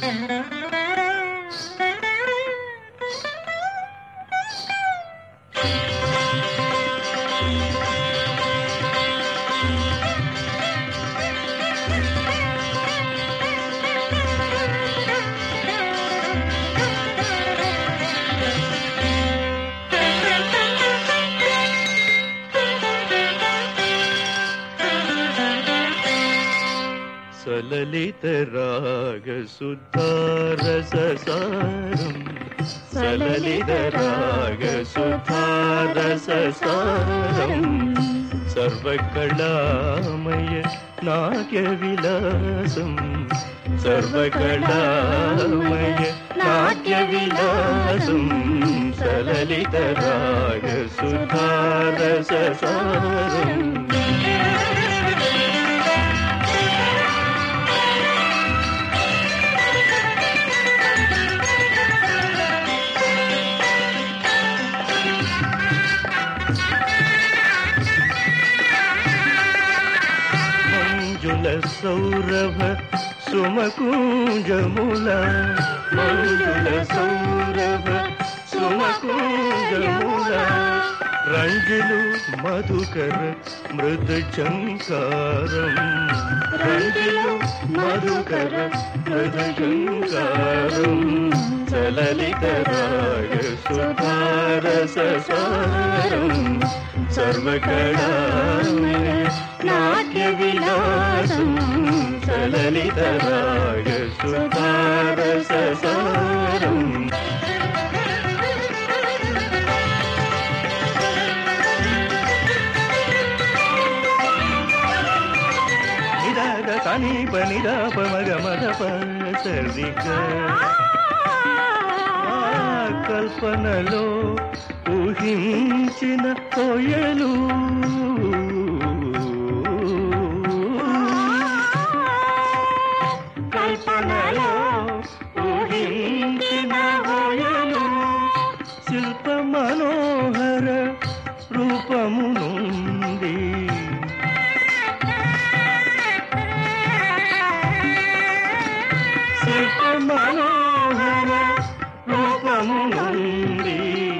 సలలిత రాగ సుధారససారం సలలిత రాగ సుధారససారం సర్వకళామయ నాట్య విలాసం సర్వకళామయ నాట్య విలాసం సలలిత రాగ సుధారససారం సౌరభ సుమకుంజముల మంజుల సౌరభ సుమకుంజముల రంజులు మధుకర మృద చంకారం రంజులు మధుకర మృద చంకారం సలలిత రాగ సుధారససారం సర్వకళామయ నాట్య విలాసం సలలిత రాగ సుధారససారం నిదాగ కనీప నిదాప మగ మదప సరిగ కల్పనలో ఊహించిన కోయలు కల్పనలో ఊహించిన కోయలు శిల్ప మనోహర రూపము నుండి శిల్ప మనోహర రూపము నుండి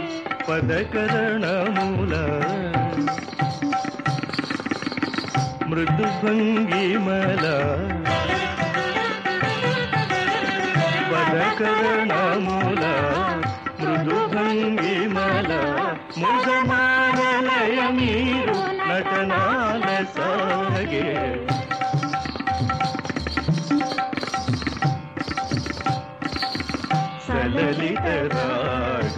పదకరణముల మృదు భంగిమల పదకరణముల మృదు భంగిమల ముదమానలయ మీరు నటనాల సాగే సలలిత రాగ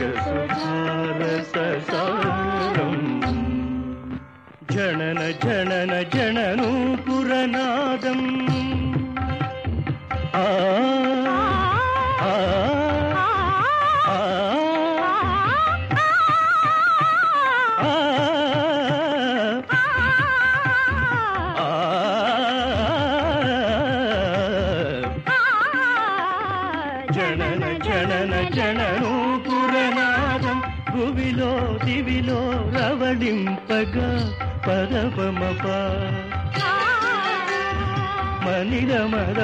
సుధారససారం జనన జనన జనను పురనాదం ఆ ఆ ఆ జనన జనన జనను పురనాదం భువిలో దివిలో రవళింపగా పదపమప మనిరమద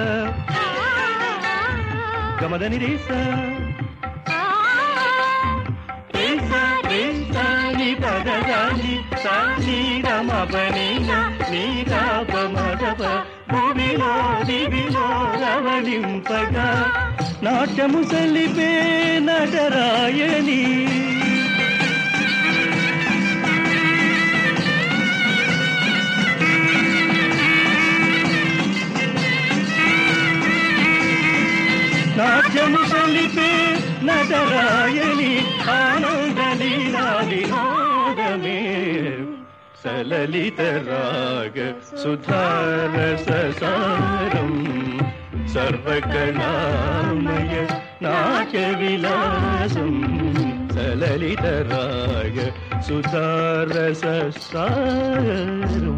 గమదని రేస రేసాని పదదాని సాని రమపని నీరాపమదప భూమిలో దివిలో రవళింపగా నాట్యము సలిపే నటరాయని నాట్యము సలిపే నటరాయని ఆనందలీలాలినాదమే సలలిత రాగ సుధారససారం సర్వకళామయ నాట్య విలాసం సలలిత రాగ సుధారససారం